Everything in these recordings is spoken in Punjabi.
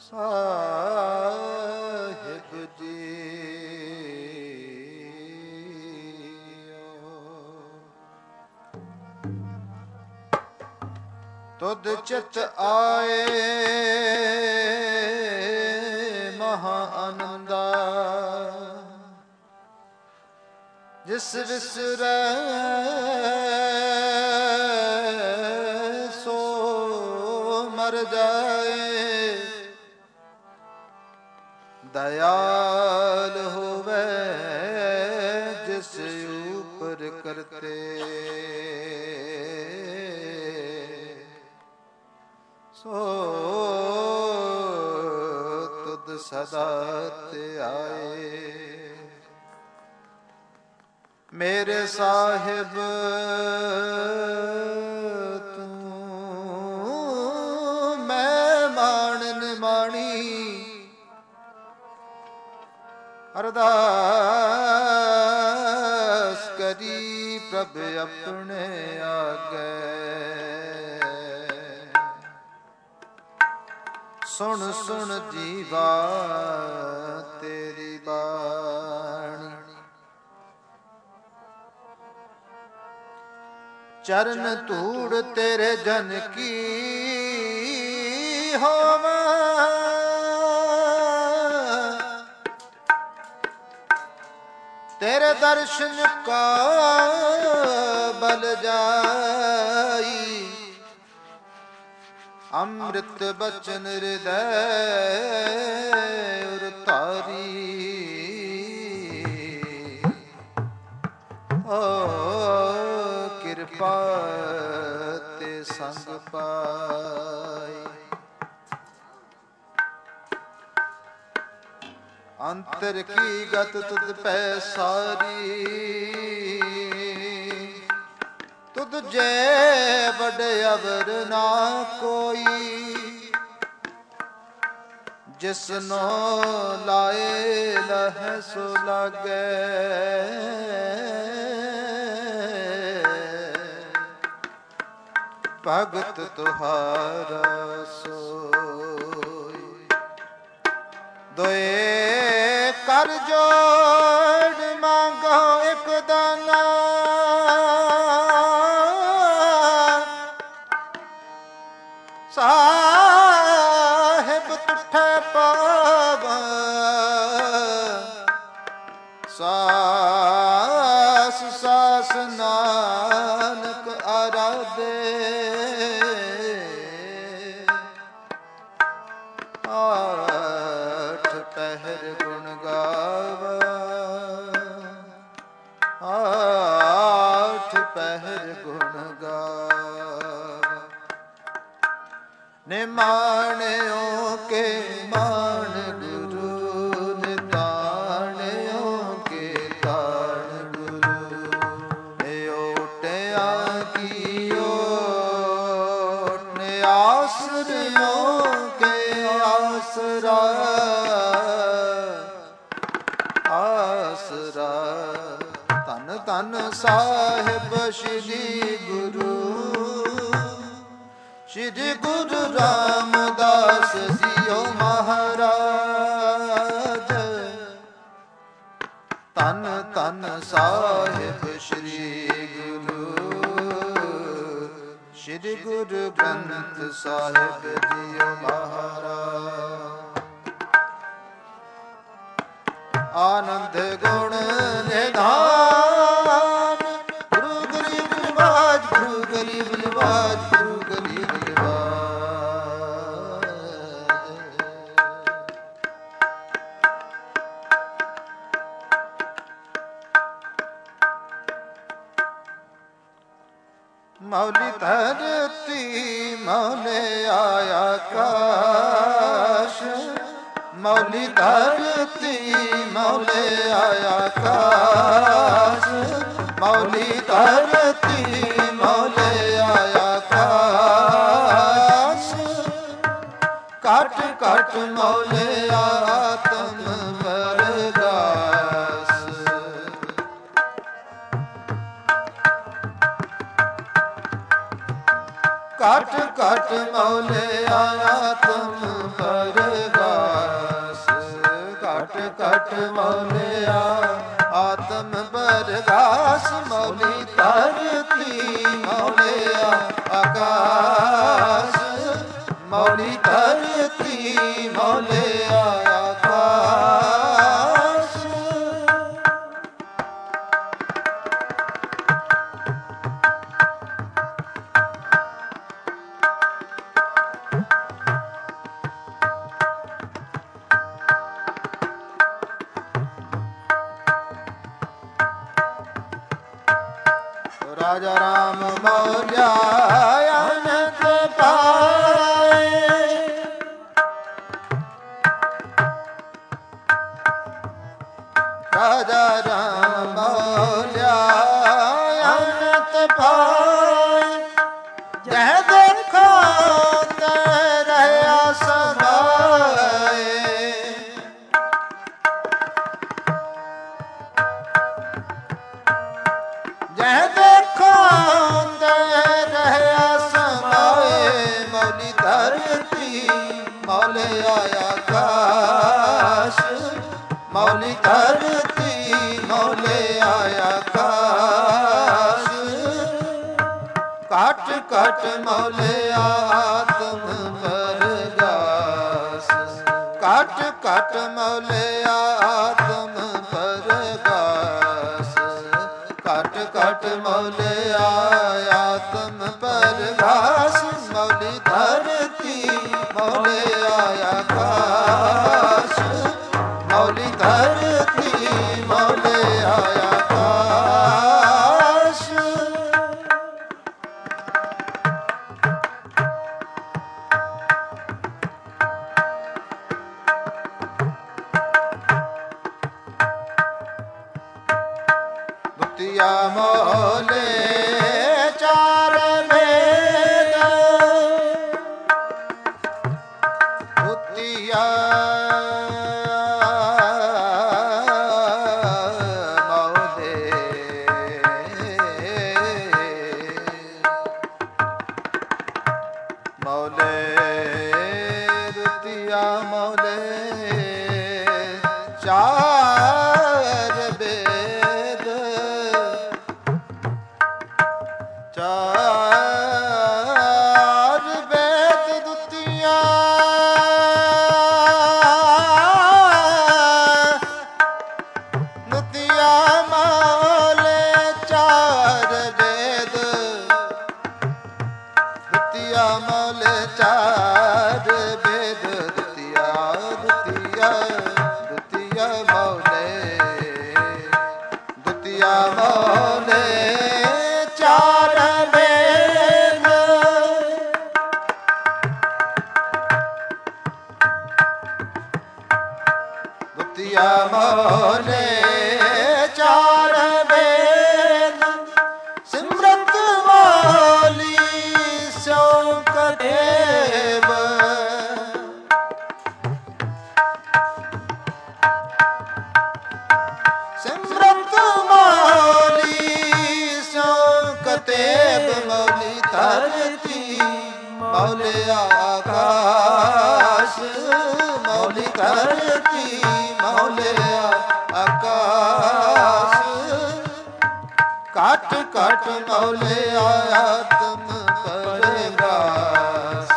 ਸਾਹਿਬ ਤੁਧ ਚਿਤ ਆਏ ਮਹਾ ਆਨੰਦਾ, ਜਿਸ ਵਿਸਰੈ ਸੋ ਮਰ ਜਾਏ। ਦਇਆਲ ਹੋਵੇ ਜਿਸ ਉਪਰ ਕਰਤੇ, ਸੋ ਤੁਧ ਸਦਾ ਧਿਆਏ। ਮੇਰੇ ਸਾਹਿਬ ਤੂੰ ਮੈਂ ਮਾਣਨ ਮਾਣੀ, ਅਰਦਾਸ ਕਰੀ ਪ੍ਰਭ ਆਪਣੇ ਆਗੇ। ਸੁਣ ਸੁਣ ਜੀਵਾ ਤੇਰੀ ਬਾਣੀ, ਚਰਨ ਧੂੜ ਤੇਰੇ ਜਨ ਕੀ ਹੋਵਾ। ਤੇਰੇ ਦਰਸ਼ਨ ਕਾ ਬਲ ਜਾਈ, ਅੰਮ੍ਰਿਤ ਬਚਨ ਹਿਰਦੈ ਉਰ ਧਾਰੀ। ਓ ਕਿਰਪਾ ਤੇ ਸੰਗ ਪਾਈ, ਅੰਤਰ ਕੀ ਗਤ ਤੁਧ ਪੈ ਸਾਰੀ। ਤੁਧ ਜੈ ਵਡ ਅਵਰ ਨਾ ਕੋਈ, ਜਿਸਨੋ ਲਾਏ ਲਹੈ ਸੋ ਲਾਗੈ। ਭਗਤ ਤੁਹਾਰਾ ਸੋਈ, ਦੋਏ ਕਰ ਜੋੜ ਮੰਗੋ ਇਕ ਦਾਨਾ। ਸਾਹਿਬ ਤੁਠੈ ਪਾਵਾ, ਸਾਸ ਸਾਸ ਨਾਨਕ ਆਰਾਧੇ। ਆਠ ਪਹਿਰ ਗੁਣ ਗਾਵਾ, ਆਠ ਪਹਿਰ ਗੁਣ ਗਾਵਾ। ਨਿਮਾਣਿਓ ਕੇ ਮਾਣ ਗੁਰੂ, ਨਿਤਾਣਿਓ ਕੇ ਤਾਣ ਗੁਰੂ। ਓਟਿਆ ਕੀ ਓਟ, ਆਸਰਿਓ ਕੇ ਆਸਰਾ। ਆਸਰਾ ਧੰਨ ਧੰਨ ਸਾਹਿਬ ਸ੍ਰੀ ਗੁਰੂ, ਸ਼੍ਰੀ ਗੁਰੂ ਰਾਮਦਾਸ ਜੀਓ ਮਹਾਰਾਜ। ਧੰਨ ਧੰਨ ਸਾਹਿਬ ਸ੍ਰੀ ਗੁਰੂ, ਸ਼੍ਰੀ ਗੁਰੂ ਗ੍ਰੰਥ ਸਾਹਿਬ ਜੀਓ ਮਹਾਰਾਜ। ਆਨੰਦ ਗੁਣ ਨਿਧਾਨ, ਗੁਰੂ ਗਰੀਬ ਨਿਵਾਜ, ਗੁਰੂ ਗਰੀਬ ਨਿਵਾਜ, ਗੁਰੂ ਗਰੀਬ ਨਿਵਾਜ। ਮੌਲੀ ਧਰਤੀ ਮੌਲੇ ਆਇਆ ਆਕਾਸ਼, ਮੌਲੀ ਧਰਤੀ ਮੌਲੇ ਆਇਆ ਆਕਾਸ਼। ਮੌਲੀ ਧਰਤੀ ਮੌਲੇ ਆਇਆ ਆਕਾਸ਼। ਘਟ ਘਟ ਮੌਲੇ ਆਤਮ ਵਰਦਾਸ। ਘਟ ਘਟ ਮੌਲਿਆ ਆਤਮ ਪਰਗਾਸ ਘਟ ਘਟ ਮੌਲਿਆ ਆਤਮ ਪਰਗਾਸ ਮੌਲੀ ਧਰਤੀ ਮੌਲਿਆ ਆਕਾਸ਼ ਮੌਲੀ ਧਰਤੀ ਮੌਲਿਆ ਆਕਾਸ਼ ਰਾਜਾ ਰਾਮ ਮੌਲਿਆ ਅਨੰਦ ਪਾਏ ਰਾਜਾ ਰਾਮ ਮੌਲਿਆ ਅਨੰਦ ਪਾਏ ਜਹ ਦੇਖੋ ਤੈ ਰਹਿਆ ਸਮਾਏ ਜਹ ਦੇਖੋ ਤੈ ਰਹਿਆ ਸਮਾਏ ਮੌਲੀ ਧਰਤੀ ਮੌਲਿਆ ਆਕਾਸ਼ ਮੌਲੀ ਧਰਤੀ ਮੌਲਿਆ ਆਕਾਸ਼ ਘਟ ਘਟ ਮੌਲਿਆ ਆਤਮ ਪਰਗਾਸ ਘਟ ਘਟ ਮੌਲਿਆ ਆਤਮ ਪਰਗਾਸ ਘਟ ਘਟ ਮੌਲਿਆ ਆਤਮ ਪਰਗਾਸ ਮੌਲੀ ਧਰਤੀ ਮੌਲਿਆ ਆਕਾਸ਼ ਮੌਲੀ ਧਰਤੀ ਮੌਲਿਆ ਆਕਾਸ਼ ਦੁਤੀਆ ਮੌਲੇ ਚਾਰ ਵੇਦ ਦੁਤੀਆ ਮੌਲੇ ਦੁਤੀਆ ਮੌਲੇ ਚਾਰ ਵੇਦ ਚਾਰ ਵੇਦ ਦੁਤੀਆ ਦੁਤੀਆ ਮੌਲੇ ਚਾਰ ਵੇਦ ਦੁਤੀਆ ਮੌਲੇ ਚਾਰ ਵੇਦ ਦੁਤੀਆ ਦੁਤੀਆ ਦੁਤੀਆ ਮੌਲੇ ਦੁਤੀਆ ਮੌਲੇ ਚਾਰ ਵੇਦ ਦੁਤੀਆ ਮੌਲੇ ਚਾਰ ਵੇਦ ਸਿਮਰਤ ਵਾਲੀ ਸੋ ਕਦੇਵ ਸਿਮਰਤ ਵਾਲੀ ਸੋ ਕਤੇਬ ਮੌਲੀ ਧਰਤੀ ਮੌਲਿਆ ਆਕਾਸ਼ ਮੌਲੀ ਧਰਤੀ ਮੌਲਿਆ ਆਕਾਸ਼ ਘਟ ਘਟ ਮੌਲਿਆ ਆਤਮ ਪਰਗਾਸ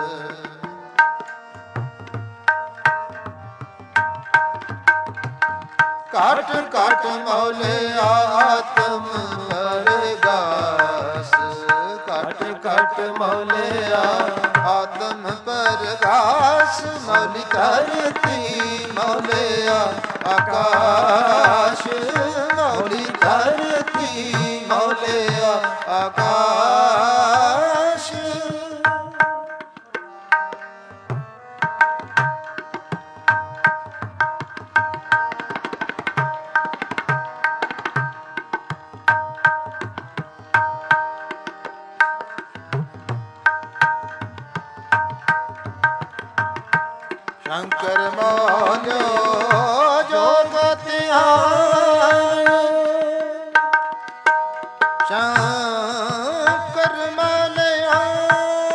ਘਟ ਘਟ ਮੌਲਿਆ ਆਤਮ ਪਰਗਾਸ ਘਟ ਘਟ ਮੌਲਿਆ ਆਤਮ ਪਰਗਾਸ ਮੌਲੀ ਧਰਤੀ ਮੌਲਿਆ ਆਕਾਸ਼ ਮੌਲੀ ਧਰਤੀ ਮੌਲਿਆ ਆਕਾਸ਼ ਸ਼ੰਕਰ ਮੋਲਿਓ ਜੋਗਤਿਆਨ ਸ਼ੰਕਰ ਮੋਲਿਓ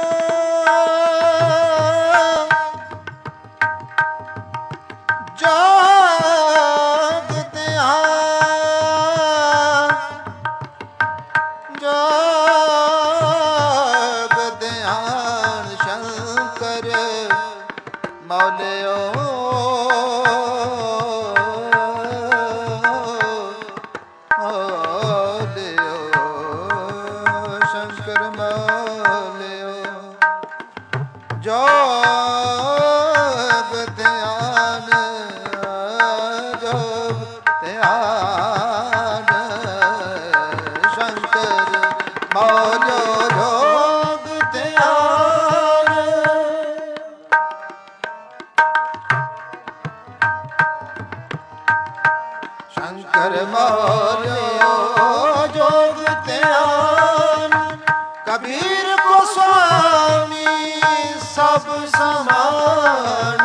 ਮੌਲਿਓ ਸ਼ੰਕਰ ਮੌਲਿਓ ਜੋਗ ਧਿਆਨ ਜੋਗ ਧਿਆਨ ਸ਼ੰਕਰ ਮੌਲਿਓ ਜੋਗ ਧਿਆਨ ਸ਼ੰਕਰ ਮੌਲਿਓ ਜੋਗ ਧਿਆਨ ਕਬੀਰ ਕੋ ਸੁਆਮੀ ਸਭ ਸਮਾਨ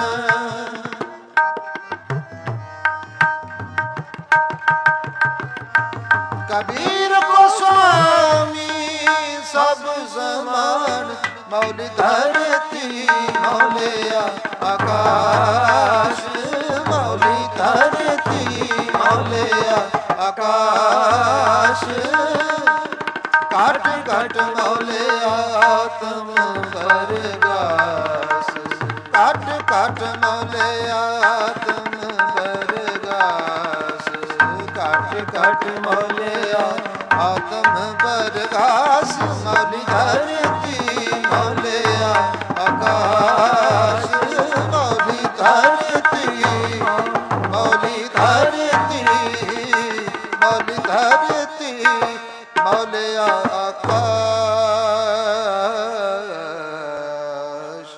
ਕਬੀਰ ਕੋ ਸੁਆਮੀ ਸਭ ਸਮਾਨ ਮੌਲ ਧਰਤੀ ਮੌਲਿਆ ਆਕਾਸ਼ ਮੌਲੀ ਧਰਤੀ ਮੌਲਿਆ ਆਕਾਸ਼ ਘਟ ਘਟ ਮੌਲਿਆ ਆਤਮ ਬਰਗਾਸ ਘਟ ਘਟ ਮੌਲਿਆ ਆਤਮ ਬਰਗਾਸ ਘਟ ਘਟ ਮੌਲਿਆ ਆਤਮ ਬਰਗਾਸ ਮੌਲੀ ਧਰਤੀ ਮੌਲਿਆ ਆਕਾਸ਼ ਮੌਲੀ ਧਰਤੀ ਮੌਲੀ ਧਰਤੀ ਮੌਲੀ ਧਰਤੀ ਮੌਲਿਆ ਆਕਾਸ਼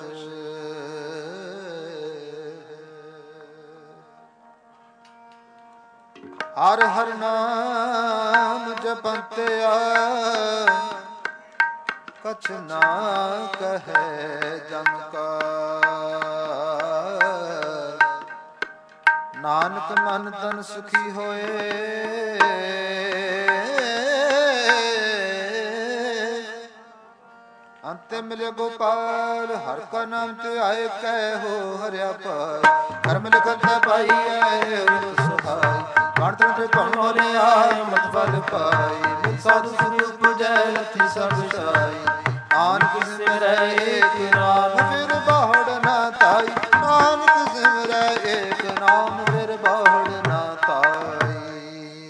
ਹਰ ਹਰ ਨਾਮ ਜਪੰਤਿਆ ਕਛ ਨਾ ਕਹੈ ਜਨ ਕਾ ਨਾਨਕ ਮਨ ਤਨ ਸੁਖੀ ਹੋਏ ਅੰਤੇ ਮਿਲੇ ਗੋਪਾਲ ਹਰ ਕਾ ਨਾਮ ਤੇ ਆਏ ਕਹਿ ਹੋ ਹਰਿਆ ਪਾਰ ਕਰਮ ਲਿਖਤ ਪਾਈ ਆਏ ਸੁਹਾਈ ਬਾਣ ਤੇ ਭਮੋਲੇ ਆਏ ਮਤ ਬਲ ਪਾਈ ਮਿਲ ਸਾਧੂ ਸੁਖ ਪੁਜੈ ਲਥੀ ਸਭ ਸਾਈ ਨਾਨਕ ਸਿਮਰੈ ਏਕ ਨਾਮ ਫਿਰ ਬਾਹੜ ਨਾ ਤਾਈ ਨਾਨਕ ਸਿਮਰੈ ਏਕ ਨਾਮ ਫਿਰ ਬਾਹੜ ਨਾ ਤਾਈ।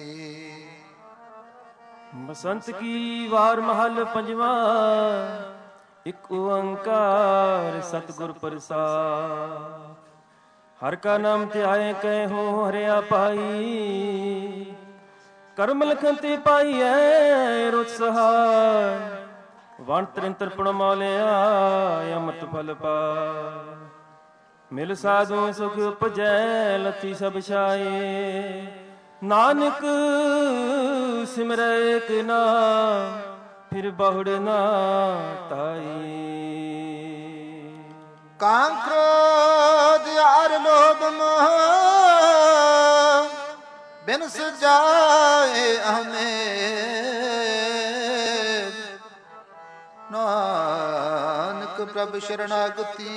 ਬਸੰਤ ਕੀ ਵਾਰ ਮਹੱਲ ਪੰਜਵਾਂ ਇਕ ਓੰਕਾਰ ਸਤਿਗੁਰ ਪ੍ਰਸਾਦ ਹਰ ਕਾ ਨਾਮ ਧਿਆਏ ਕਹਿ ਹੋ ਹਰਿਆ ਪਾਈ ਕਰਮ ਲਖਨ ਤੇ ਪਾਈਐ ਰੁਤ ਸਹਾਇ ਵਣ ਤ੍ਰਿੰਤਰ ਪੁਣ ਮੌਲਿਆ ਅੰਮ੍ਰਿਤ ਫਲ ਪਾਇ ਮਿਲ ਸਾਧੂ ਸੁਖ ਉਪਜੈ ਲਥੀ ਸਭ ਛਾਏ ਨਾਨਕ ਸਿਮਰੈ ਏਕ ਨਾਮ ਫਿਰ ਬਹੁੜ ਨਾ ਤਾਈ। ਕਾਮ ਕ੍ਰੋਧ ਯਾਰ ਲੋਭ ਮੋਹ ਬਿਨ ਸਜਾਏ ਹਮੇ ਨਾਨਕ ਪ੍ਰਭ ਸ਼ਰਣਾਗਤੀ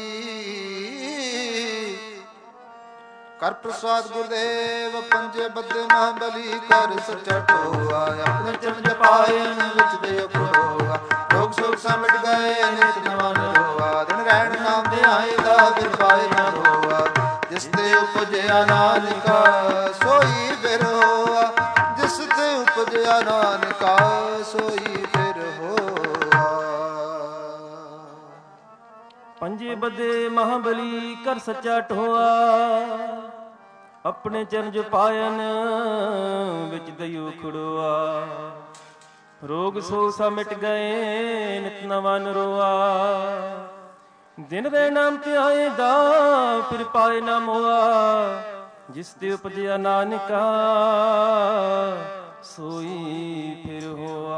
ਕਰ ਪ੍ਰਸਾਦ ਗੁਰਦੇਵ ਪੰਜੇ ਬੱਦੇ ਮਹਾਬਲੀ ਕਰ ਸੱਚਾ ਟੋਆ ਆਪਣੇ ਚਰਨ ਜਪਾਇਨ ਵਿੱਚ ਦੇ ਖੜੋਆ ਰੋਗ ਸੋਗ ਸਮਟ ਗਏ ਨਿਤ ਨਵਾਂ ਰੋਆ ਦਿਨ ਰਹਿਣ ਨਾਮ ਦੇ ਆਏਗਾ ਫਿਰ ਪਾਏ ਨਾ ਰੋਆ ਜਿਸ ਤੇ ਉਪਜਿਆ ਨਾਨਕਾ ਸੋਈ ਫਿਰ ਹੋਆ ਜਿਸ ਤੇ ਉਪਜਿਆ ਨਾਨਕਾ ਸੋਈ ਫਿਰ ਹੋਆ। ਪੰਜੇ ਬੱਦੇ ਮਹਾਬਲੀ ਕਰ ਸੱਚਾ ਟੋਆ ਆਪਣੇ ਚਰਨ ਜਪਾਇਨ ਵਿੱਚ ਦਇਓ ਖੜੋਆ ਰੋਗ ਸੋ ਸਾ ਮਿਟ ਗਏ ਨਿਤ ਨਵਾਂ ਨਰੋਆ ਦਿਨ ਦੇ ਨਾਮ ਤੇ ਆਏਦਾ ਫਿਰ ਪਾਏ ਨਾ ਮੋਆ ਜਿਸ ਤੇ ਉਪਜਿਆ ਨਾਨਕਾ ਸੋਈ ਫਿਰ ਹੋਆ।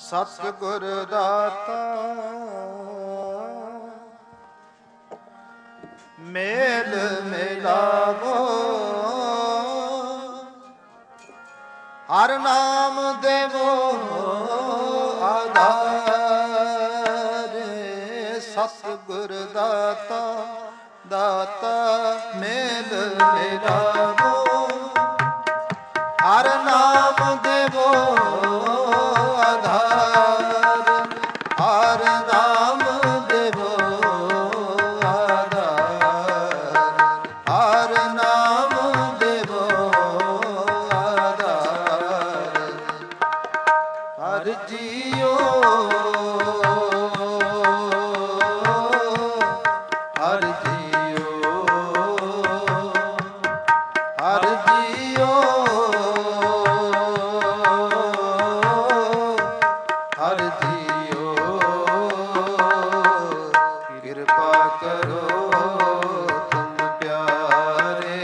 ਸਤਿਗੁਰ ਦਾਤਾ ਮੇਲ ਮਿਲਾਵੋ, ਹਰ ਨਾਮ ਦੇਵੋ ਆਧਾਰ। ਸਤਿਗੁਰ ਦਾਤਾ ਦਾਤਾ ਮੇਲ ਮਿਲਾਵੋ, ਹਰ ਨਾਮ ਦੇਵੋ ਆਧਾਰ। ਹਰ ਨਾਮ ਦੇਵੋ ਆਧਾਰ, ਹਰ ਨਾਮ ਦੇਵੋ ਆਧਾਰ। ਹਰ ਜੀਓ ਹਰ ਜੀਓ ਹਰ ਜੀਓ ਹਰ ਜੀਓ ਕਿਰਪਾ ਕਰੋ ਤੁਮ ਪਿਆਰੇ,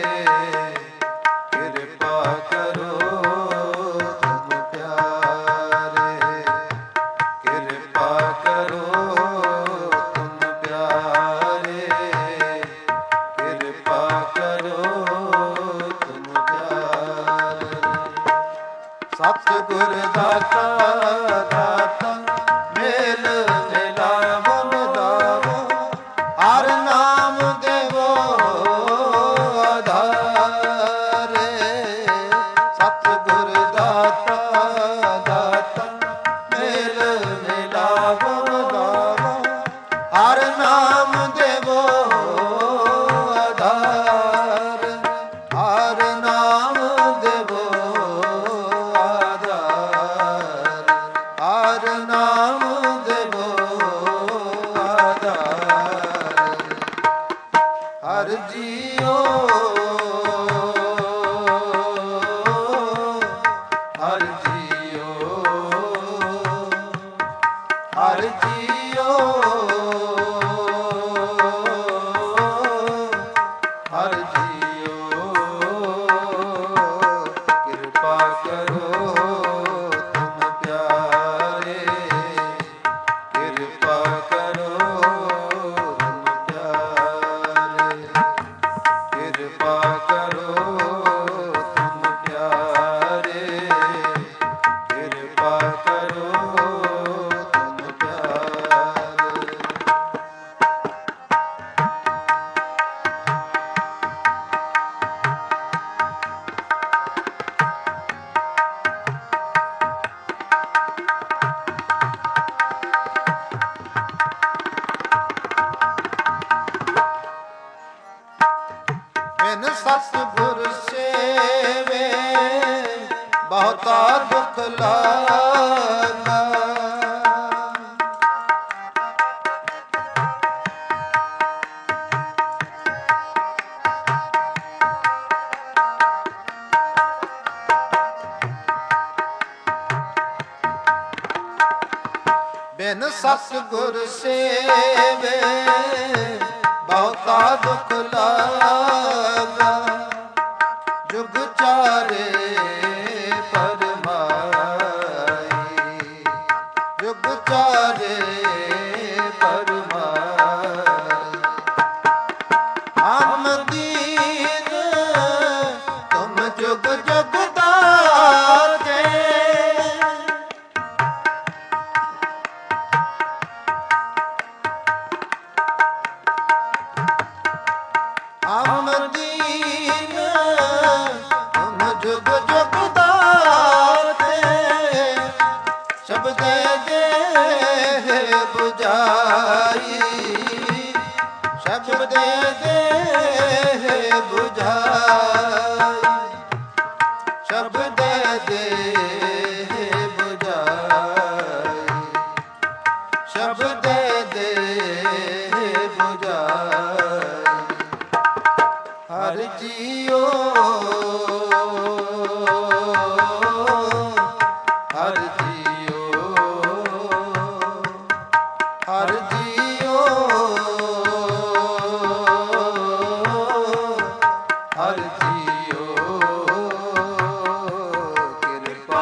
ਕਿਰਪਾ ਕਰੋ ਤੁਮ ਪਿਆਰੇ, ਕਿਰਪਾ ਕਰੋ ਤੁਮ ਪਿਆਰੇ, ਕਿਰਪਾ ਕਰੋ ਤੁਮ ਪਿਆਰੇ। ਸਤਿਗੁਰ ਦਾਤਾ ਦਾਤਾ ਮੇਲ ਮਿਲਾਵੋ ਮਿਲਾਵੋ, ਹਰ ਨਾਮ ਦੇਵੋ ਆਧਾਰ। ਸਤਿਗੁਰ ਦਾਤਾ ਦਾਤਾ ਮੇਲ ਮਿਲਾਵੋ ਮਿਲਾਵੋ, ਹਰ ਨਾਮ ਦੇਵੋ ਆਧਾਰ। ਹਰ ਨਾਮ ਦੇਵੋ ਆਧਾਰ, ਹਰ ਨਾਮ ਦੇਵੋ ਆਧਾਰ। ਹਰ ਜੀਓ ਹਰ ਜੀਓ ਹਰ ਜੀਓ ਹਰ ਜੀਓ ਕਿਰਪਾ ਕਰੋ ਤੁਮ ਪਿਆਰੇ, ਕਿਰਪਾ ਕਰੋ ਤੁਮ ਪਿਆਰੇ, ਕਿਰਪਾ ਕਰੋ ਤੁਮ ਪਿਆਰੇ, ਕਿਰਪਾ ਕਰੋ ਤੁਮ ਪਿਆਰੇ। ਬਿਨ ਸਤਿਗੁਰ ਸੇਵੇ ਬਹੁਤਾ ਦੁਖ ਲਾਗਾ। ਬਿਨ ਸਤਿਗੁਰ ਸੇਵੇ ਬਹੁਤਾ ਦੁਖ ਲਾਗਾ। ਜੁਗ ਚਾਰੇ ਪਰਮਾਈ, ਜੁਗ ਚਾਰੇ ਪਰਮਾਈ। ਹਮ ਦੀਨ ਤੁਮ ਜੁਗ ਜੁਗ ਦਾਤੇ, ਹਮ ਦੀਨ ਤੁਮ ਜੁਗ ਜੁਗ ਦਾਤੇ। ਸ਼ਬਦੇ ਦੇ 부ਝਾਈ, ਸ਼ਬਦੇ ਦੇ 부ਝਾਈ, ਸ਼ਬਦੇ ਦੇ 부ਝਾਈ, ਸ਼ਬਦੇ ਦੇ 부ਝਾਈ। ਹਰ ਜੀਓ ਹਰ ਜੀਓ ਹਰ ਜੀਓ ਹਰ ਜੀਓ ਕਿਰਪਾ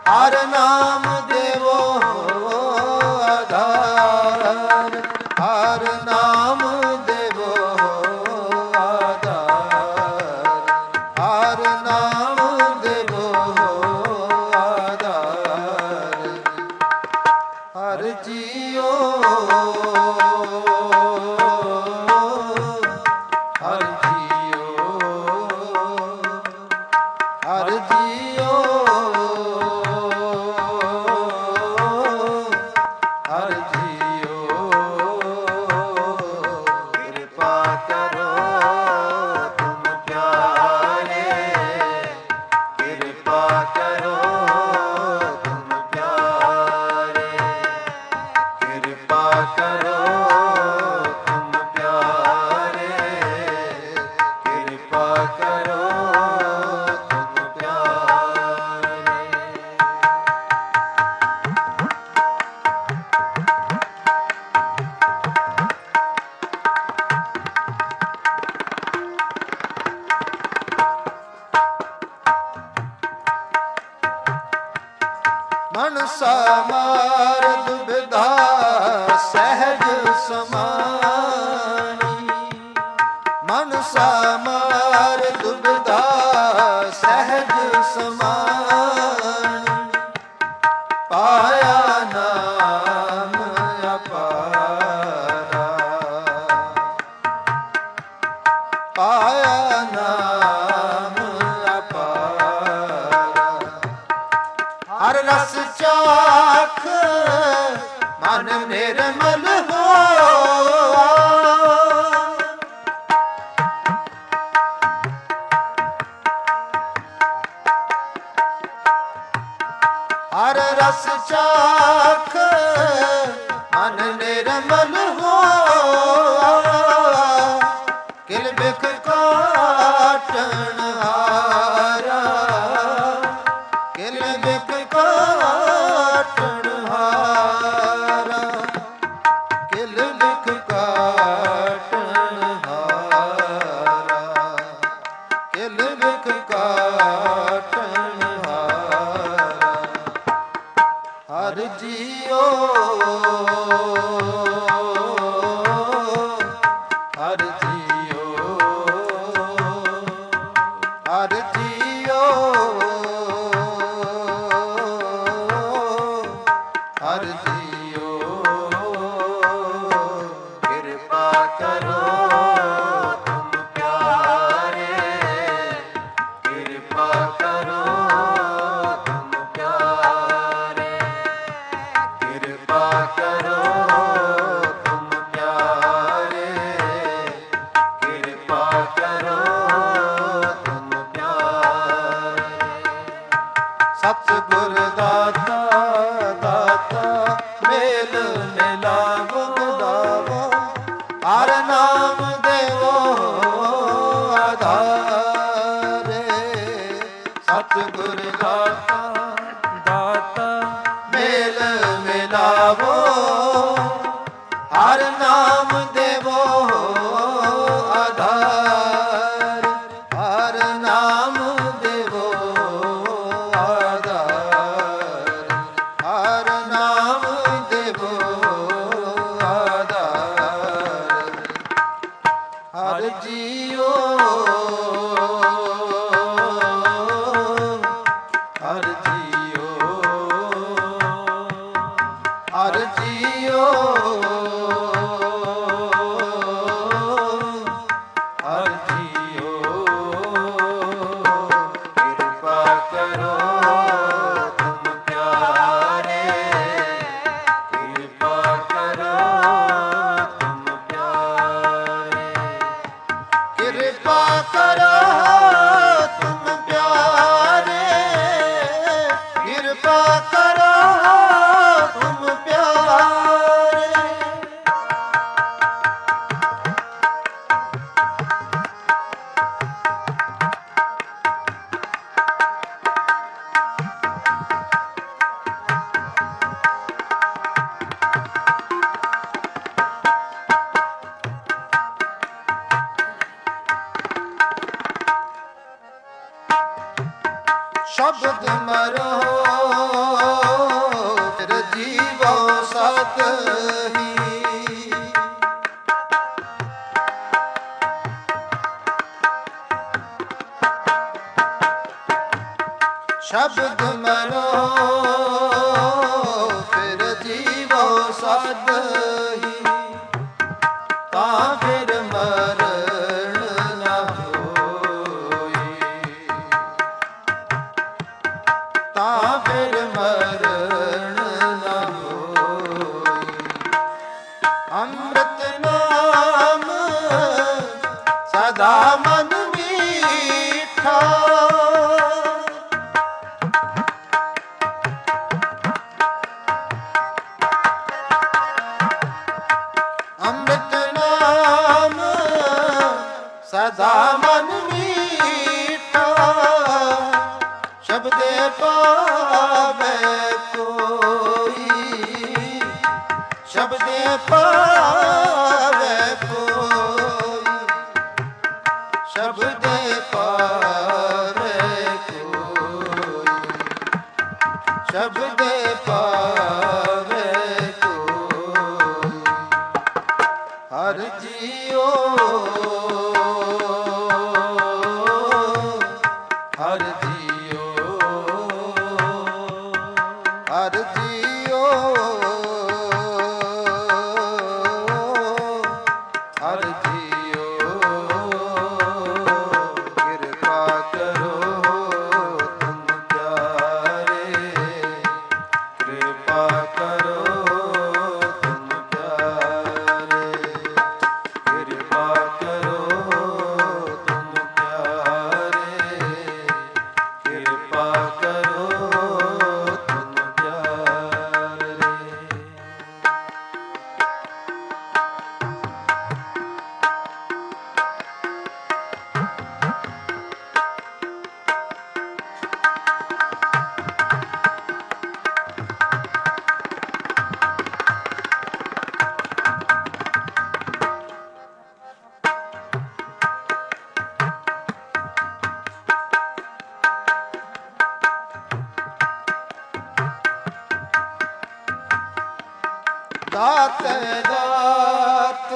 ਹਰ ਨਾਮ ਦੇਵੋ ਆਧਾਰ, ਹਰ ਨਾਮ ਦੇਵੋ ਆਧਾਰ, ਹਰ ਨਾਮ ਦੇਵੋ ਆਧਾਰ। ਹਰ ਜੀਓ ਹਰ ਜੀਓ ਹਰ ਜੀਓ ਹਰ ਜੀਓ ਕਿਰਪਾ ਕਰੋ ਤੁਮ ਪਿਆਰੇ, ਕਿਰਪਾ ਕਰੋ ਤੁਮ ਪਿਆਰੇ, ਕਿਰਪਾ ਕਰੋ ਤੁਮ ਪਿਆਰੇ, ਕਿਰਪਾ ਕਰੋ ਤੁਮ ਪਿਆਰੇ। ਮਨਸਾ ਮਾਰ ਦੁਬਿਧਾ ਸਹਿਜ ਸਮਾਨੀ, ਮਨਸਾ ਮਾਰ ਦੁਬਿਧਾ ਸਹਿਜ ਸਮਾਨੀ, ਪਾਇਆ ਨਾਮ ਅਪਾਰਾ, ਪਾਇਆ ਨਾਮ ਅਪਾਰਾ। ਹਰ ਰਸ ਚਾਖ ਮਨ ਨਿਰਮਲ ਹੋਆ, ਹਰ ਰਸ ਚਾਖ ਮਨ ਨਿਰਮਲ ਹੋਆ, ਕਿਲ ਬਿਖ ਕਾਟਣ ਹਾਰਾ, ਕਿਲ ਬਿਖ ਕਾਟਣ ਹਾਰਾ, ਕਿਲ ਬਿਖ ਕਾਟਣ ਹਾਰਾ, ਕਿਲ ਬਿਖ ਕਾਟਣ ਹਾਰਾ। ਹਰ ਜੀਓ ਹਰ ਜੀਓ ਹਰ ਜੀਓ ਹਰ ਜੀਓ ਕਿਰਪਾ ਕਰੋ ਤੁਮ ਪਿਆਰੇ, ਕਿਰਪਾ ਕਰੋ ਤੁਮ ਪਿਆਰੇ, ਕਿਰਪਾ ਕਰੋ ਤੁਮ ਪਿਆਰੇ, ਕਿਰਪਾ ਕਰੋ ਤੁਮ ਪਿਆਰੇ। ਸਤਿਗੁਰ ਦਾਤਾ ਦਾਤਾ ਮੇਲ ਮਿਲਾਵੋ ਦਾਵੋ, ਹਰ ਨਾਮ ਦੇਵੋ ਆਧਾਰੇ। ਸਤਿਗੁਰ ਦਾਤਾ ਦਾਤਾ ਮੇਲ ਮਿਲਾਵੋ, ਹਰ ਨਾਮ ਦੇਵੋ ਆਧਾਰ, ਹਰ ਨਾਮ ਦੇਵੋ ਆਧਾਰ, ਹਰ ਨਾਮ ਦੇਵੋ ਆਧਾਰ। ਹਰ ਜੀਓ ਹਰ ਜੀਓ ਹਰ ਜੀਓ ਹਰ ਜੀਓ ਕਿਰਪਾ ਕਰੋ ਤੁਮ ਪਿਆਰੇ, ਕਿਰਪਾ ਕਰੋ ਤੁਮ ਪਿਆਰੇ, ਕਿਰਪਾ ਕਰੋ ਤੁਮ ਪਿਆਰੇ, ਕਿਰਪਾ ਕਰੋ ਤੁਮ ਪਿਆਰੇ। ਸ਼ਬਦ ਮਰੋ ਸ਼ਬਦ ਮਨੋ ਫਿਰ ਜੀਵੋ ਸਦ ਹੀ ਤਾਂ ਫਿਰ ਮਰਨ ਨਾ ਹੋਈ ਤਾਂ ਫਿਰ ਮਰਨ ਨਾ ਹੋਈ ਅੰਮ੍ਰਿਤ ਨਾਮ ਸਦਾ ਮਨ ਮੀਠਾ ਅੰਮ੍ਰਿਤ ਨਾਮ ਸਦਾ ਮਨ ਮੀਠਾ ਸ਼ਬਦੇ ਪਾਵੇ ਕੋਈ ਸ਼ਬਦੇ ਪਾਵੇ ਕੋਈ ਸ਼ਬਦੇ ਪਾਵੇ ਕੋਈ ਸ਼ਬਦੇ ਪਾਵੇ ਕੋਈ ਹਰ ਜੀਓ ਹਰ ਜੀਓ ਹਰ ਜੀਓ ਹਰ ਜੀਓ ਕਿਰਪਾ ਕਰੋ ਤੁਮ ਪਿਆਰੇ ਕਿਰਪਾ ਕਰੋ ਤੁਮ ਪਿਆਰੇ ਕਿਰਪਾ ਕਰੋ ਤੁਮ ਪਿਆਰੇ ਕਿਰਪਾ ਕਰੋ ਤੁਮ ਪਿਆਰੇ ਦਾਤ ਦਾਤ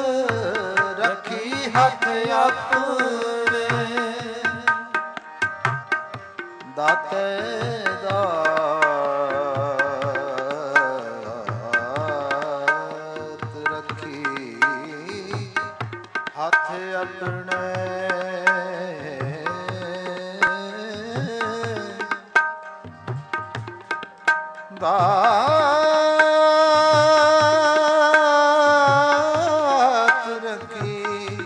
ਰੱਖੀ ਹੱਥ ਆਪਣੇ ਦਾਤ ਦਾਤ ਰੱਖੀ ਹੱਥ ਆਪਣੇ ਦਾਤ ਰੱਖੀ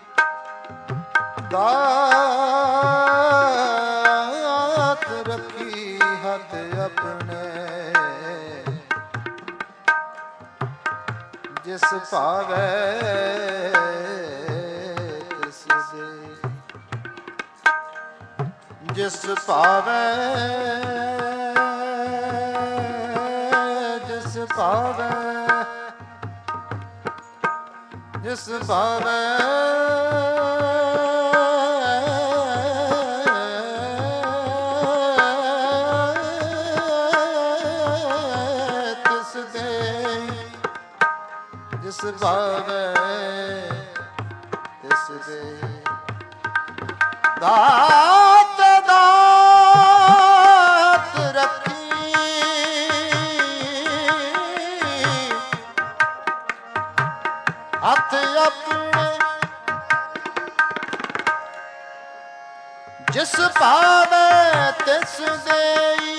ਦਾਤ ਰੱਖੀ ਹੱਥ ਆਪਣੇ ਜਿਸ ਭਾਵੇ ਤਿਸ ਦੇ ਜਿਸ ਭਾਵੇ ਜਿਸ ਭਾਵੇ ਜਿਸ ਭਾਵੇ ਤਿਸ ਦੇ ਜਿਸ ਭਾਵੇ ਤਿਸ ਦੇ ਦਾਤ ਦਾਤ ਰੱਖੀ ਹੱਥ ਆਪਣੇ ਜਿਸ ਭਾਵੇ ਤਿਸ ਦੇਈ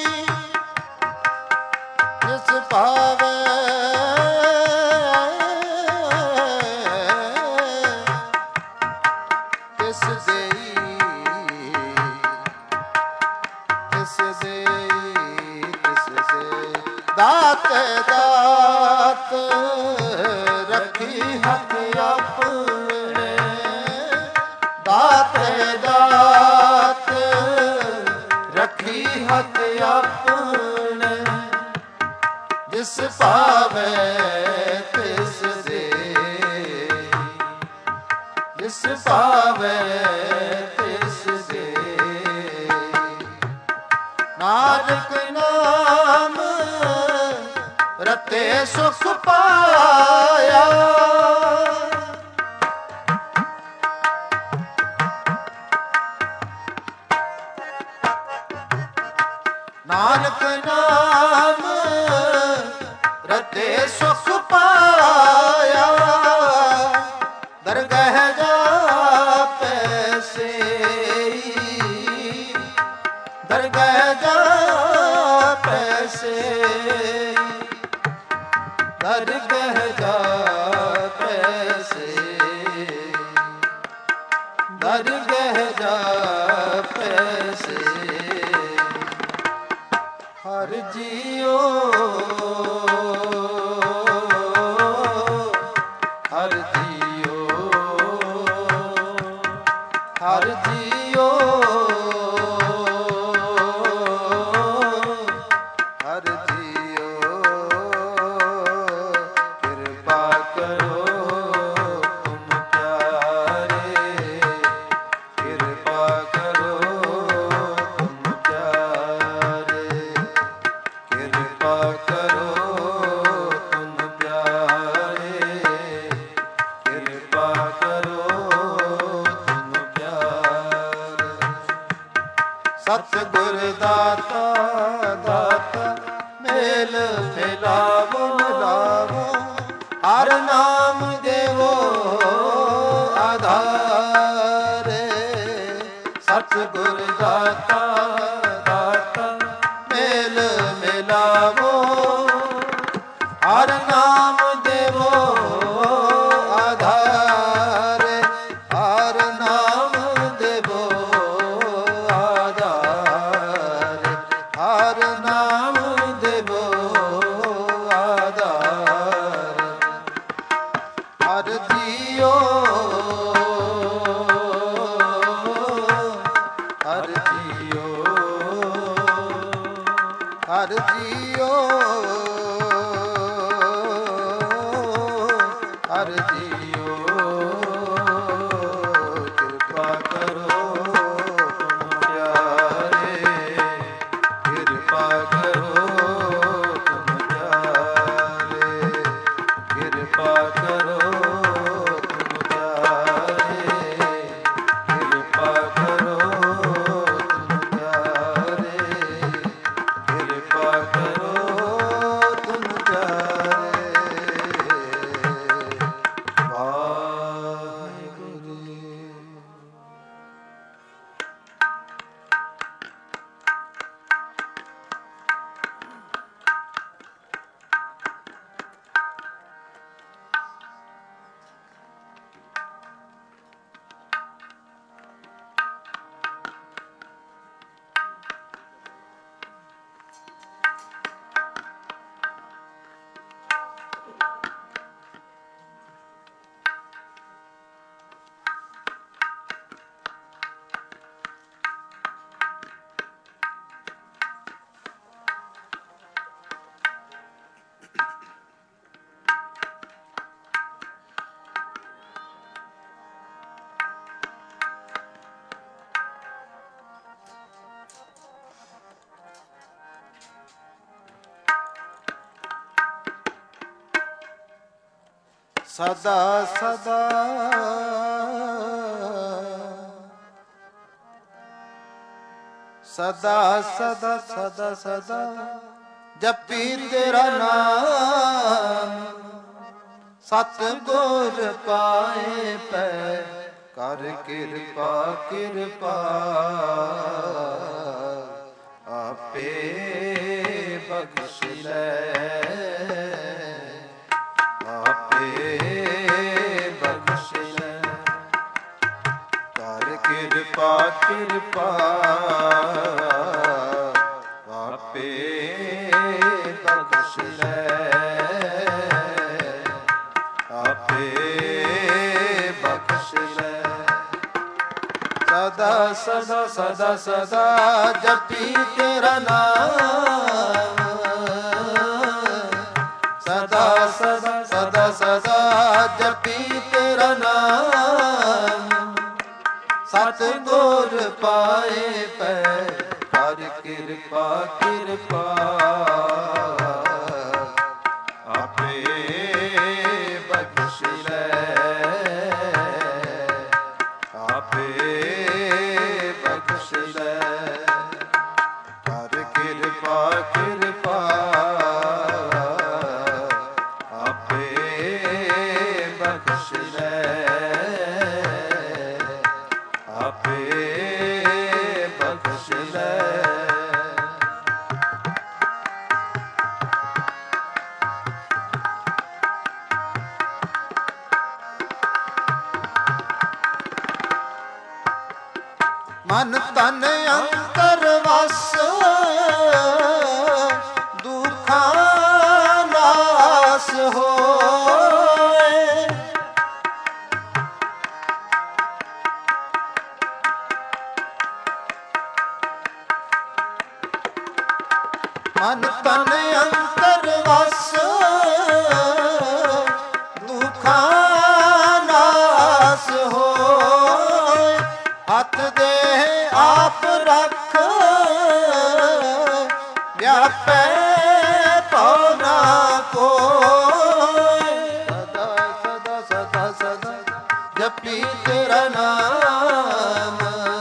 ਜਿਸ ਭਾਵੇ ਤਿਸ ਦੇਈ ਤਿਸ ਦੇਈ ਤਿਸ ਦੇ ਦਾਤ ਦਾਤ ਰੱਖੀ ਹੱਥ ਆਪਣੇ ਦਾਤ ਦਾਤ ਰੱਖੀ ਹੱਥ ਆਪਣੇ ਜਿਸ ਭਾਵੇ ਤਿਸ ਦੇ ਜਿਸ ਭਾਵੇ ਤਿਸ ਦੇ ਨਾਨਕ ਨਾਮ ਰਤੇ ਸੁਖ ਪਾਇਆ ਨਾਨਕ ਨਾਮ ਰਤੇ ਸੁਖ ਪਾਇਆ, ਦਰਗਹ ਜਾਪੈ ਸੇਈ, ਦਰਗਹ ਜਾਪੈ ਸੇਈ, ਦਰਗਹ ਜਾਪੈ ਸੇਈ, ਦਰਗਹ ਜਾਪੈ ਸੇਈ। ਹਰ ਜੀਓ ਹਰ ਜੀਓ ਹਰ ਜੀਓ ਹਰ ਜੀਓ, ਕਿਰਪਾ ਕਰੋ ਤੁਮ ਪਿਆਰੇ, ਕਿਰਪਾ ਕਰੋ ਤੁਮ ਪਿਆਰੇ, ਕਿਰਪਾ ਕਰੋ ਤੁਮ ਪਿਆਰੇ, ਕਿਰਪਾ ਕਰੋ ਤੁਮ ਪਿਆਰੇ। ਸਤਿਗੁਰ ਦਾਤਾ ਦਾਤਾ ਮੇਲ ਮਿਲਾਵੋ ਮਿਲਾਵੋ, ਹਰ ਨਾਮ ਦੇਵੋ ਆਧਾਰੇ। ਸਤਿਗੁਰ ਦਾਤਾ ਦਾਤਾ ਮੇਲ ਮਿਲਾਵੋ, ਹਰ ਨਾਮ ਦੇਵੋ ਆਧਾਰੇ, ਹਰ ਨਾਮ ਦੇਵੋ ਆਧਾਰੇ, ਹਰ ਨਾਮ ਦੇਵੋ ਆਧਾਰੇ। ਹਰ ਜੀਓ ਹਰ ਜੀਓ ਹਰ ਜੀਓ ਹਰ ਜੀਓ, ਕਿਰਪਾ ਕਰੋ ਤੁਮ ਪਿਆਰੇ, ਕਿਰਪਾ ਕਰੋ ਤੁਮ ਪਿਆਰੇ, ਕਿਰਪਾ ਕਰੋ ਤੁਮ ਪਿਆਰੇ, ਕਿਰਪਾ ਕਰੋ ਤੁਮ ਪਿਆਰੇ, ਕਿਰਪਾ ਕਰੋ ਤੁਮ ਪਿਆਰੇ। ਵਾਹਿਗੁਰੂ। ਸਦਾ ਸਦਾ ਸਦਾ ਸਦਾ ਸਦਾ ਸਦਾ ਜਪੀ ਤੇਰਾ ਨਾਮ, ਸਤਿਗੁਰ ਪਾਏ ਪੈ ਕਰ ਕਿਰਪਾ ਕਿਰਪਾ, ਆਪੇ ਬਖਸ਼ ਲੈ, ਆਪੇ ਬਖਸ਼ ਲੈ, ਕਰ ਕਿਰਪਾ ਕਿਰਪਾ, ਆਪੇ ਬਖਸ਼ ਲੈ, ਆਪੇ ਬਖਸ਼ ਲੈ। ਸਦਾ ਸਦਾ ਸਦਾ ਸਦਾ ਜਪੀ ਤੇਰਾ ਨਾਮ, ਸਦਾ ਸਦਾ ਸਦਾ ਸਦਾ ਜਪੀ ਤੇਰਾ ਨਾਮ, ਸਤਿਗੁਰ ਪਾਏ ਪੈ ਕਰ ਕਿਰਪਾ ਕਿਰਪਾ, ਆਪੇ ਬਖਸ਼ ਲੈ, ਆਪੇ ਬਖਸ਼ ਲੈ, ਕਰ ਕਿਰਪਾ ਮਨ ਤਨ ਅੰਤਰ ਵਸ ਦੁਖਾਂ ਨਾਸ ਹੋਏ। ਮਨ ਤਨ ਅੰਤਰ ਵਸ ਦੁਖਾਂ ਨਾਸ ਹੋਏ। ਹੱਥ ਦੇ ਆਪ ਰੱਖ ਵਿਆਪੈ ਭਉ ਨਾ ਕੋਇ। ਸਦਾ ਸਦਾ ਸਦਾ ਸਦਾ ਜਪੀ ਤੇਰਾ ਨਾਮ।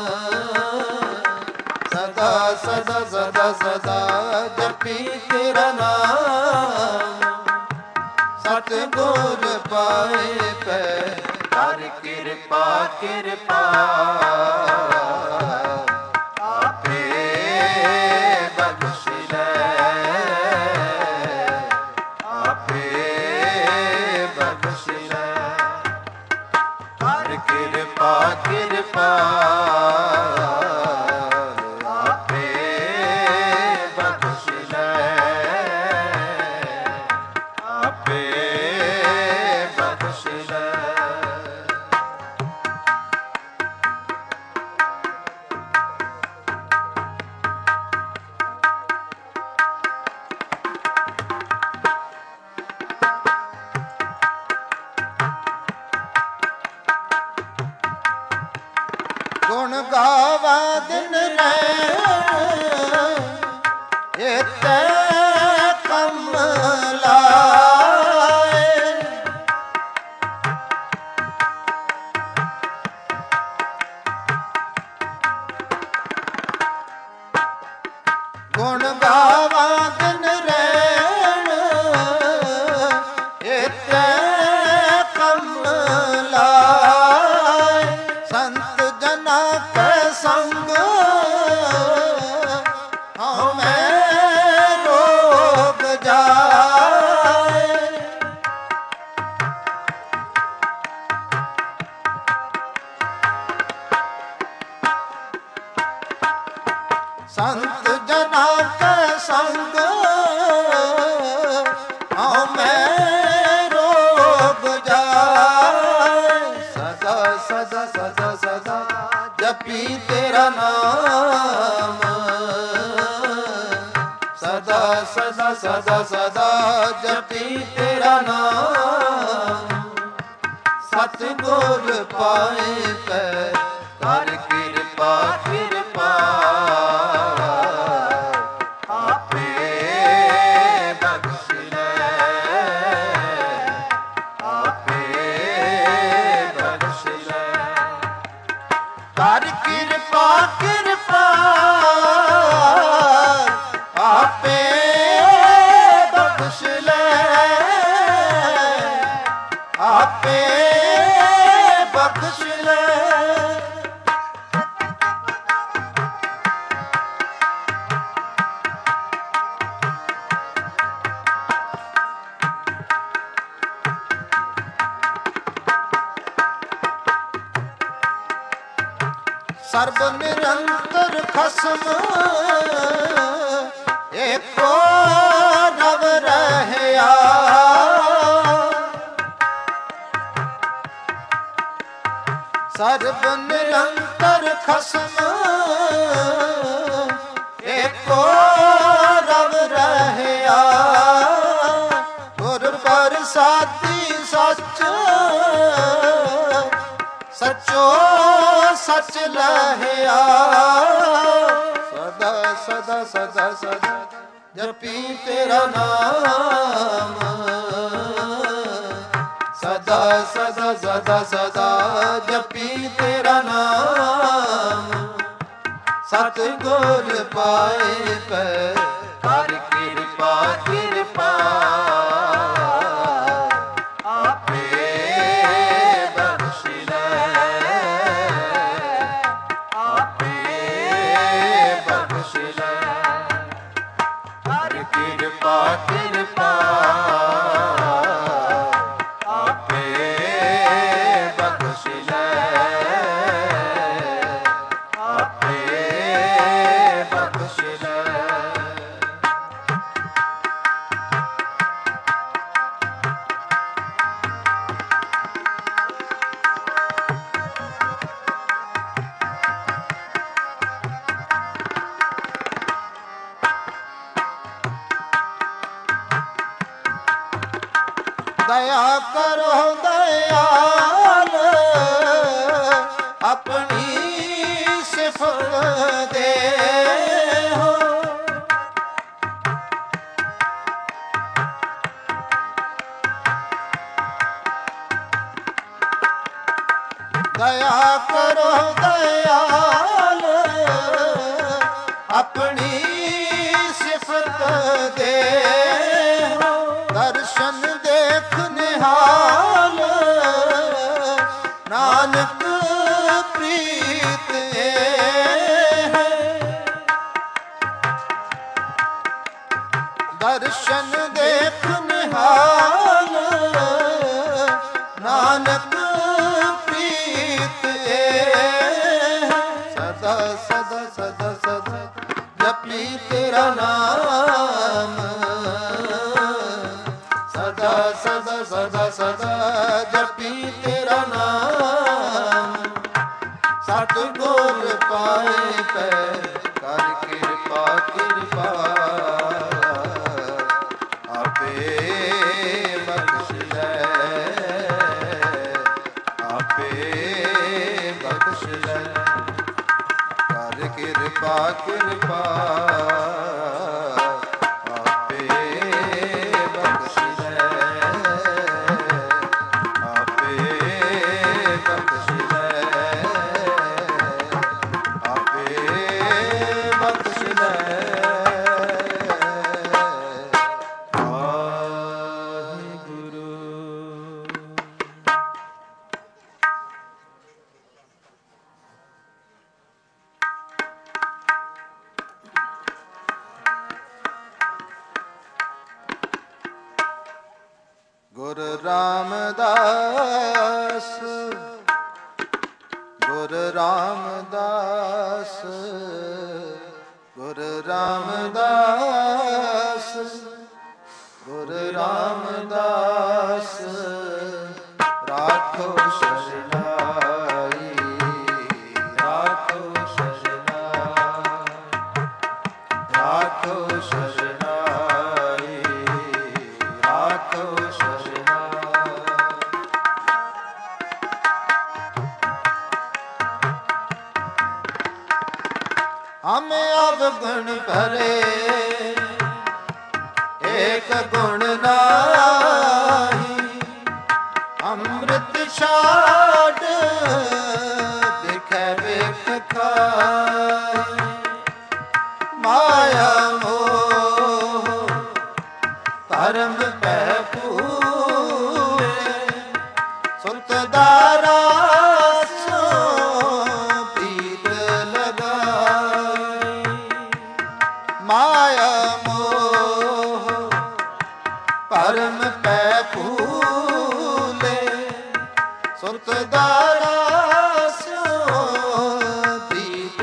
ਸਦਾ ਸਦਾ ਸਦਾ ਸਦਾ ਜਪੀ ਤੇਰਾ ਨਾਮ। ਸਤਿਗੁਰ ਪਾਏ ਪੈ ਕਰ ਕਿਰਪਾ ਕਿਰਪਾ। ਆਪੇ ਬਖਸ਼ ਲੈ ਆਪੇ ਬਖਸ਼ ਲੈ। ਕਰ ਕਿਰਪਾ ਕਿਰਪਾ ਆਪੇ ਬਖਸ਼ ਲੈ ਆਪੇ ਬਖਸ਼ ਲੈ। ਗੁਣ ਗਾਵਾ ਦਿਨ ਰਹਿ ਇਤੈ ਕੰਮ ਲਾਏ। ਗੁਣ ਗਾਵਾ ਦਿਨ ਰਹਿਣ ਇਤੈ ਕੰਮ ਲਾਏ। ਸੰਤ ਜਨਾ ਕੈ ਸੰਗ ਹਉਮੈ ਰੋਗ ਜਾਏ। ਸੰਤ ਜਨਾ ਕੈ ਸੰਗ ਹਉਮੈ ਰੋਗ ਜਾਏ। ਸਦਾ ਸਦਾ ਸਦਾ ਸਦਾ ਜਪੀ ਤੇਰਾ ਨਾਮ। ਸਦਾ ਸਦਾ ਸਦਾ ਸਦਾ ਜਪੀ ਤੇਰਾ ਨਾਮ। ਸਤਿਗੁਰ ਪਾਏ ਪੈ ਕਰ ਕਿਰਪਾ ਕਿਰਪਾ। ਆਪੇ ਬਖਸ਼ ਲੈ ਆਪੇ ਬਖਸ਼ ਲੈ। ਕਰ ਕਿਰਪਾ ਕਿਰਪਾ ਆਪੇ ਬਖਸ਼ ਲੈ ਆਪੇ ਬਖਸ਼ ਲੈ। ਸਰਬ ਨਿਰੰਤਰ ਖਸਮ ਏਕੋ ਰਵ ਰਹਿਆ। ਸਰਬ ਨਿਰੰਤਰ ਖਸਮ ਏਕੋ ਰਵ ਰਹਿਆ। ਗੁਰ ਪ੍ਰਸਾਦੀ ਸੱਚ ਸਚੋ ਸਚ ਲਹਿਆ। ਸਦਾ ਸਦਾ ਸਦਾ ਸਦਾ ਜਪੀ ਤੇਰਾ ਨਾਮ। ਸਦਾ ਸਦਾ ਸਦਾ ਸਦਾ ਜਪੀ ਤੇਰਾ ਨਾਮ। ਸਤਿਗੁਰ ਪਾਏ ਪੈ ਕਰ ਕਿਰਪਾ ਕਿਰਪਾ। ਆਪੇ ਬਖਸ਼ ਲੈ ਆਪੇ ਬਖਸ਼ ਲੈ। ਕਰ ਕਿਰਪਾ ਕਿਰਪਾ ਆਪੇ ਬਖਸ਼ ਲੈ ਆਪੇ ਦਇਆ ਕਰੋ ਦਇਆਲ ਆਪਣੀ ਸਿਫਤ ਦੇ ਦਇਆ ਕਰੋ ਦਇਆਲ ਆਪਣੀ ਸਿਫਤ ਦੇ ਦਰਸ਼ਨ ਦੇਖ ਨਿਹਾਲ ਨਾਨਕ ਪ੍ਰੀਤ ਦਰਸ਼ਨ ਦੇਖ ਨਿਹਾਲ ਨਾਨਕ ਸਦਾ ਸਦਾ ਸਦਾ ਸਦਾ ਜਪੀ ਤੇਰਾ ਨਾਮ ਸਦਾ ਸਦਾ ਸਦਾ ਸਦਾ ਜਪੀ ਤੇਰਾ ਨਾਮ ਸਤਿਗੁਰ ਪਾਏ ਪੈ ਕਰ ਕਿਰਪਾ ਕਿਰਪਾ ਆਪੇ ਬਖਸ਼ ਲੈ ਆਪੇ ਬਖਸ਼ ਲੈ ਕਰ ਕਿਰਪਾ ਕਿਰਪਾ ਆਪੇ ਬਖਸ਼ ਲੈ ਆਪੇ ਬਖਸ਼ ਲੈ ਆਪੇ ਬਖਸ਼ ਲੈ ਗੁਰ ਰਾਮਦਾਸ ਗੁਰ ਰਾਮਦਾਸ ਗੁਰ ਰਾਮਦਾਸ ਗੁਰ ਰਾਮਦਾਸ ਰਾਖੋ ਸ਼ਰਨਾਈ ਰਾਖੋ ਸ਼ਰਨਾਈ ਰਾਖੋ ਸ਼ਰਨਾਈ ਰਾਖੋ ਹਮ ਅਵਗੁਣ ਭਰੇ ਏਕ ਗੁਣ ਨਾਹੀ ਅੰਮ੍ਰਿਤ ਛਾੜ ਦੇਖੈ ਵੇਖ ਖਾਈ ਮਾਇਆ ਮੋਹ ਧਰਮ ਪੈ ਪੂਰੇ ਸੁਰਤ ਦਾਰਾ ਮਾਇਆ ਮੋਹ ਭਰਮ ਪੈ ਭੂਲੇ ਸੁਰਤ ਦਾਰਾ ਸਿਓ ਪ੍ਰੀਤ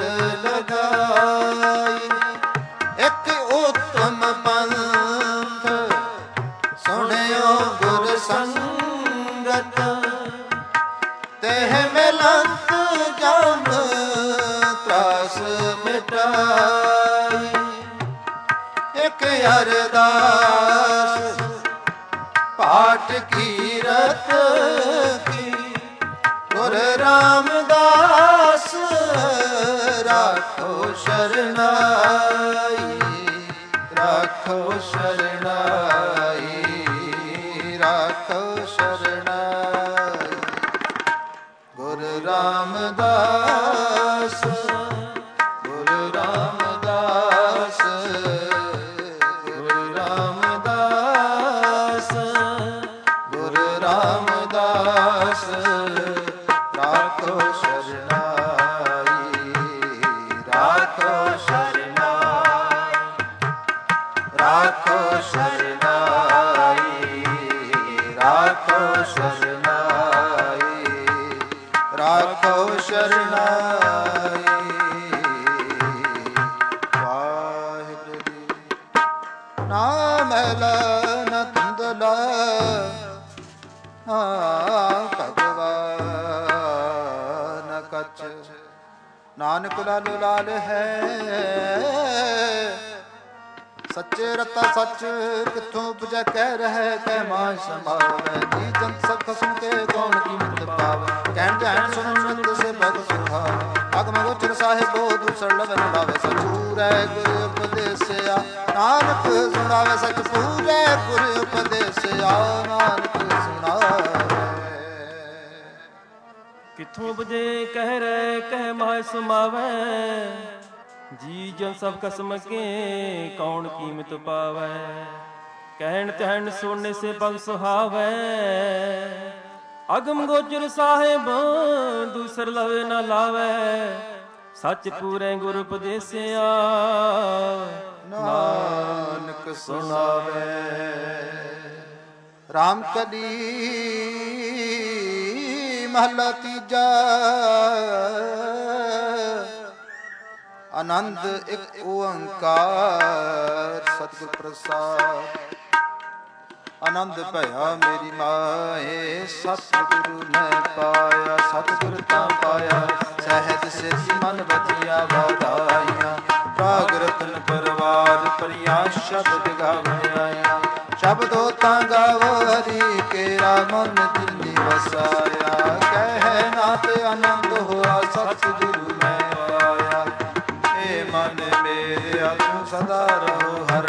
ਲਗਾਈ ਇੱਕ ਉਤਮ ਪੰਥ ਸੁਣਿਓ ਗੁਰ ਸੰਗਤ ਤਹਿ ਮਿਲੰਤ ਜਮ ਤਰਾਸ ਮਿਟਾਈ ਇੱਕ ਅਰਦਾਸ ਪਾਠ ਕੀਰਤ ਕੀ ਗੁਰ ਰਾਮਦਾਸ ਰਾਖੋ ਸ਼ਰਨਾਈ ਰਾਖੋ ਸ਼ਰਨਾਈ ਰਾਖੋ ਸ਼ਰਨਾਈ ਗੁਰ ਰਾਮਦਾਸ ਗੁਰ ਰਾਮਦਾਸ ਗੁਰ ਰਾਮਦਾਸ ਗੁਰ ਰਾਮਦਾਸ ਰਾਖੋ ਸ਼ਰਨਾਈ ਰਾਖੋ ਸ਼ਰਨਾਈ ਰਾਖੋ ਸ਼ਰਨਾਈ ਰਾਖੋ ਸ਼ਰਨਾਈ ਰਾਖੋ ਸ਼ਰਨਾਈ ਵਾਹਿਗੁਰੂ ਜੀ ਨਾਮ ਲੈ ਨ ਧੁੰਦਲਾ ਭਗਵਾਨ ਕਛ ਨਾਨਕ ਲਾਲ ਲਾਲ ਹੈ ਸੱਚੇ ਰਤਾ ਸੱਚ ਕਿੱਥੋਂ ਉਪਜੈ ਕਹਿ ਰਹਿ ਕਹਿ ਮਾਇ ਸਮਾਵੈ ਜੀ ਜੰਤ ਸਭ ਖਸਮ ਕੇ ਕੌਣ ਕੀਮਤ ਪਾਵੈ ਕਹਿਣ ਧਿਆਨ ਸੁਣਨ ਸੁਨਤ ਸੇ ਭਗਤ ਸੁਹਾਵੈ ਅਗਮ ਗੋਚਰ ਸਾਹਿਬੋ ਦੂਸਰ ਲਵਨ ਲਾਵੇ ਸਚ ਪੂਰੈ ਗੁਰ ਉਪਦੇਸਿਆ ਨਾਨਕ ਸੁਣਾਵੇ ਸਚ ਪੂਰੈ ਗੁਰ ਉਪਦੇਸਿਆ ਨਾਨਕ ਸੁਣਾਵੇ ਕਿੱਥੋਂ ਬਜੇ ਕਹਿ ਰਹਿ ਕਹਿ ਮਾਇ ਸਮਾਵੈ ਜੀ ਜਨ ਸਭ ਕਸਮ ਕੇ ਕੌਣ ਕੀਮਤ ਪਾਵੈ ਕਹਿਣ ਧਿਆਨ ਸੁਣਨੇ ਸੇ ਭਗ ਸੁਹਾਵੈ ਅਗਮ ਗੋਚਰ ਸਾਹਿਬ ਦੂਸਰ ਲਵੇ ਨਾ ਲਾਵੈ ਸੱਚ ਪੂਰੇ ਗੁਰ ਉਪਦੇਸਿਆ ਨਾਨਕ ਸੁਣਾਵੇ ਰਾਮ ਕਲੀ ਮਹਲਾ ਤੀਜਾ ਆਨੰਦ ਇੱਕ ਓੰਕਾਰ ਸਤਿਗੁਰ ਪ੍ਰਸਾਦ ਆਨੰਦ ਭਇਆ ਮੇਰੀ ਮਾਏ ਸਤਿਗੁਰੂ ਨੇ ਪਾਇਆ ਸਤਿਗੁਰ ਤਾਂ ਪਾਇਆ ਸਹਿਜ ਸਿਧਿ ਮਨ ਬਚਿਆ ਵਧਾਈਆਂ ਰਾਗ ਰਤਨ ਪਰਵਾਰ ਪਰਿਆ ਸ਼ਬਦ ਗਾਵਣ ਆਇਆ ਸ਼ਬਦੋ ਤਾਂ ਗਾਵੋ ਹਰੀ ਕੇਰਾ ਮਨ ਦਿਲ ਵਸਾਇਆ ਕਹਿ ਨਾ ਤੇ ਆਨੰਦ ਹੋਆ ਸਤਿਗੁਰੂ ਮੈਂ ਆਇਆ ਏ ਮਨ ਮੇਰੇ ਤੂੰ ਸਦਾ ਰਹੋ ਹਰ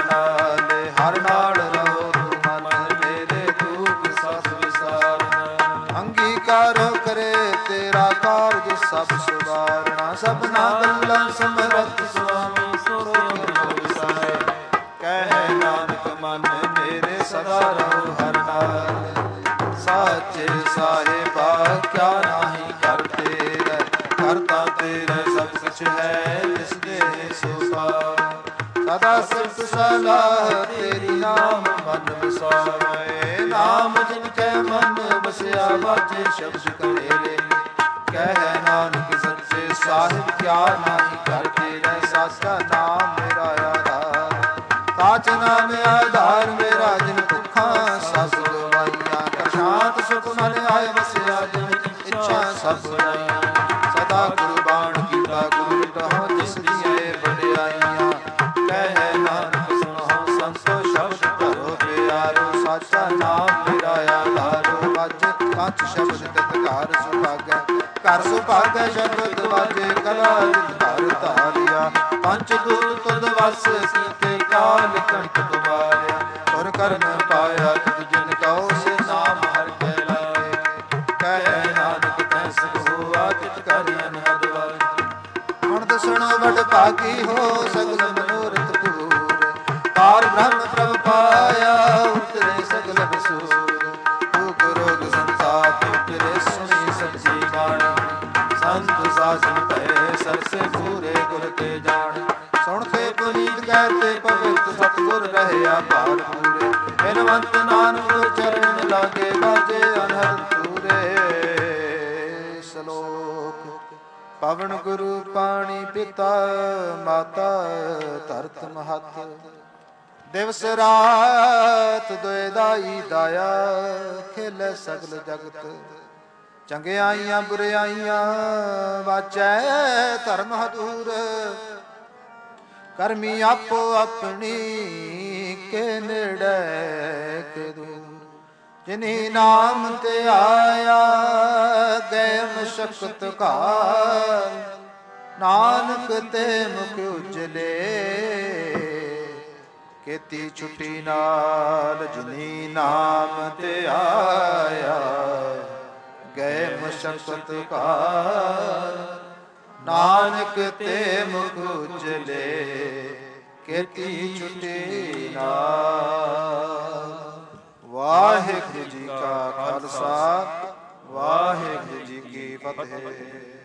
ਨਾਲ ਰਹੋ ਤੂੰ ਮਨ ਮੇਰੇ ਦੁਖ ਸਭ ਵਿਸਾਰਨਾ ਅੰਗੀਕਾਰ ਕਰੇ ਤੇਰਾ ਕਾਰਜ ਸਭ ਸੁਵਾਰਨਾ ਸਭਨਾ ਗੱਲਾਂ ਸਮਰੱਥ ਸੁਆਮੀ ਸੋ ਵਿਸਾਰੇ ਕਹਿ ਨਾਨਕ ਮਨ ਮੇਰੇ ਸਦਾ ਰਹੋ ਹਰ ਨਾਲ ਸਾਚੇ ਸਾਹਿਬਾ ਕਿਆ ਨਾਹੀ ਕਰਤੇ ਕਰਤਾ ਤੇਰਾ ਸਭ ਕੁਛ ਹੈ ਜਿਸ ਦੇ ਸੋ ਪਾਵੈ ਸਦਾ ਸਿਫਤ ਸਲਾਹ ਤੇਰੀ ਨਾਮ ਮਨ ਵਸਾਵੇ ਨਾਮ ਜਿਨ ਕੈ ਮਨ ਵਸਿਆ ਵਾਜੇ ਸ਼ਬਦ ਕਹੇਲੇ ਕਹਿ ਨਾਨਕ ਸੱਚੇ ਸਾਹਿਬ ਕਿਆ ਨਾਹੀ ਕਰਤੇ ਰਹਿ ਸਾਚਾ ਨਾਮ ਮੇਰਾ ਆਧਾਰ ਸਾਚ ਨਾਮ ਆਧਾਰ ਮੇਰਾ ਜਿਨ ਭੁੱਖਾਂ ਸਭ ਗਵਾਈਆਂ ਕਰ ਸ਼ਾਂਤ ਸੁਖ ਮਨ ਆਏ ਵਸਿਆ ਜਿਨ ਇੱਛਾ ਸਭ ਬਣਾਈਆਂ ਸਦਾ ਕੁਰਬਾਨ ਕੀਤਾ ਗੁਰੂ ਕਹੋ ਜਿਸ ਦੀਆਂ ਵਡਿਆਈਆਂ ਕਹਿ ਨਾਨਕ ਸੁਣੋ ਸੰਤੋ ਸ਼ਬਦ ਧਰੋ ਪਿਆਰੋ ਸਾਚਾ ਨਾਮ ਮੇਰਾ ਆਧਾਰੋ ਵਾਜੇ ਪੰਜ ਸ਼ਬਦ ਤਿਤ ਘਰ ਸੁਭਾਗੈ ਘਰ ਸੁਭਾਗੈ ਸ਼ਬਦ ਵਾਜੇ ਕਲਾ ਧਰ ਧਾਰਿਆ ਪੰਜ ਦੂਤ ਤੁਧ ਵਸ ਕੀਤੇ ਕਾਲ ਕੰਠ ਤੁਮਾਰਿਆ ਔਰ ਕਰਨ ਪਾਇਆ ਤੁਧ ਜਿਨ ਕਉ ਸੇ ਨਾਮ ਹਰਿ ਕੈ ਲਾਏ ਕਹਿ ਨਾਨਕ ਤੈ ਸੁਖ ਹੋਆ ਤਿਤ ਕਰਿ ਅਨਹਦ ਵਾਰ ਹੁਣ ਦਸਣੋ ਵਡ ਭਾਗੀ ਹੋ ਸਗਲ ਮਨੋਰਥ ਪੂਰੇ ਪਾਰ ਬ੍ਰਹਮ ਪ੍ਰਭ ਪਾਇਆ ਉਤਰੇ ਸਗਲ ਬਸੂਰ ਭੂਖ ਰੋਗ ਸੰਤਾਪ ਉਤਰੇ ਸੁਣੀ ਸੱਚੀ ਬਾਣੀ ਸੰਤ ਸਾਸਨ ਭਏ ਸਰਸੇ ਪੂਰੇ ਗੁਰ ਤੇ ਜਾਣ ਸੁਣ ਕੇ ਪੁਨੀਤ ਕਹਤੇ ਪਵਿੱਤ ਸਤਿਗੁਰ ਰਹਿਆ ਭਾਰ ਪੂਰੇ ਬਿਨਵੰਤ ਨਾਨਕ ਗੁਰ ਚਰਨ ਲਾਗੇ ਬਾਜੇ ਅਨਹਦ ਪੂਰੇ ਸ਼ਲੋਕ ਪਵਨ ਗੁਰੂ ਪਾਣੀ ਪਿਤਾ ਮਾਤਾ ਧਰਤ ਮਹਤ ਦਿਵਸ ਰਾਤ ਦੁਇ ਦਾਈ ਦਾਇਆ ਖੇਲੇ ਸਗਲ ਜਗਤ ਚੰਗਿਆਈਆਂ ਬੁਰਿਆਈਆਂ ਵਾਚੈ ਧਰਮ ਹਦੂਰ ਕਰਮੀ ਆਪੋ ਆਪਣੀ ਕੇ ਨੇੜੇ ਕੇ ਦੂਰ ਜਿਨੀ ਨਾਮ ਤੇ ਆਇਆ ਗਏ ਮਸ਼ਕਤ ਘਾਲ ਨਾਨਕ ਤੇ ਮੁਖ ਉਜਲੇ ਕੀਤੀ ਛੁੱਟੀ ਨਾਲ ਜਿਨੀ ਨਾਮ ਤੇ ਆਇਆ ਗਏ ਮਸ਼ਕਤ ਘਾਲ ਨਾਨਕ ਤੇ ਮੁਖ ਉਜਲੇ ਕੀਤੀ ਛੁੱਟੀ ਨਾਲ ਵਾਹਿਗੁਰੂ ਜੀ ਕਾ ਖਾਲਸਾ ਵਾਹਿਗੁਰੂ ਜੀ ਕੀ ਫਤਿਹ।